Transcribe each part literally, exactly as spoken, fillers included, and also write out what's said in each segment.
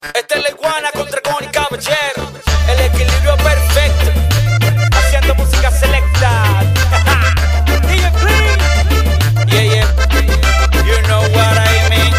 Esta es la iguana contra Connie Caballero. El equilibrio perfecto, haciendo música selecta. D J Clean. Yeah, yeah, you know what I mean.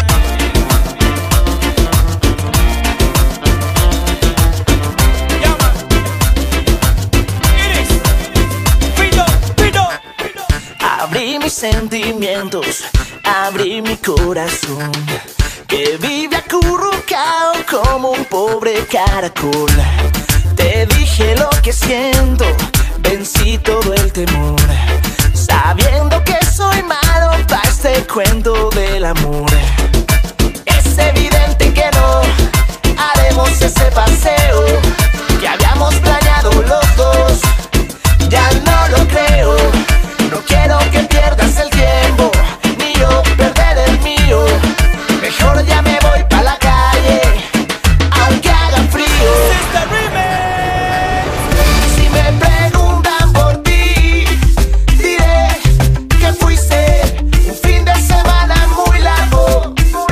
Llama. Iris. Pido, pido. Abrí mis sentimientos, abrí mi corazón, que vive acurrucado como un pobre caracol. Te dije lo que siento, vencí todo el temor, sabiendo que soy malo para este cuento del amor. Es evidente que no haremos ese paseo que habíamos planeado los dos. Ya no lo creo, no quiero que pierdas el tiempo, ni yo perder el mío. Mejor ya me voy pa' la calle, aunque haga frío. Si me preguntan por ti, diré que fuiste un fin de semana muy largo.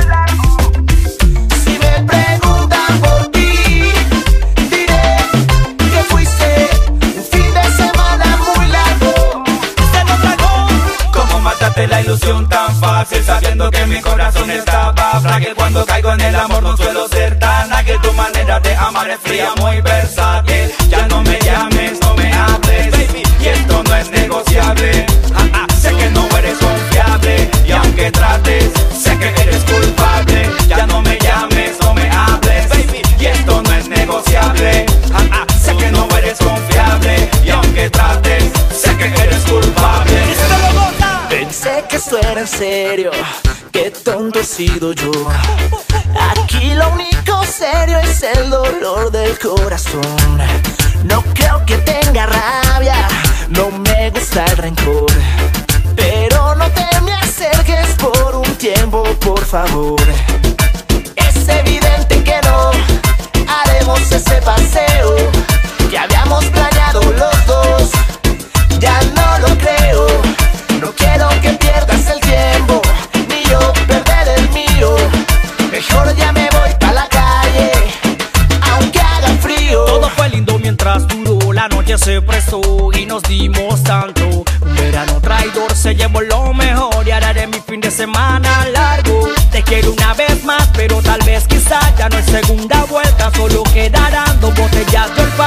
Si me preguntan por ti, diré que fuiste un fin de semana muy largo. Se nos tragó. ¿Cómo mataste la ilusión tan fácil, sabiendo que mi corazón estaba frágil? Cuando caigo en el amor no suelo ser tan ágil. Tu manera de amar es fría, muy versátil. Ya no me llames, no me hables, baby, y esto no es negociable. Ah, ah, sé que no eres confiable, y aunque trates, sé que eres culpable. Ya no me llames, no me hables, baby, y esto no es negociable. Ah, ah, sé que no eres confiable, y aunque trates, sé que eres culpable. Pensé que esto era en serio, qué tonto he sido yo. Aquí lo único serio es el dolor del corazón. No creo que tenga rabia, no me gusta el rencor, pero no te me acerques por un tiempo, por favor. Es evidente que no haremos ese paseo que habíamos planeado los dos. Ya no lo creo, no quiero que pierdas el tiempo, ni yo perder el mío. Mejor ya me voy pa' la calle, aunque haga frío. Todo fue lindo mientras duró, la noche se prestó y nos dimos tanto. Un verano traidor se llevó lo mejor y ahora haré mi fin de semana largo. Te quiero una vez más, pero tal vez quizá ya no es segunda vuelta, solo quedarán dos botellas de olfato.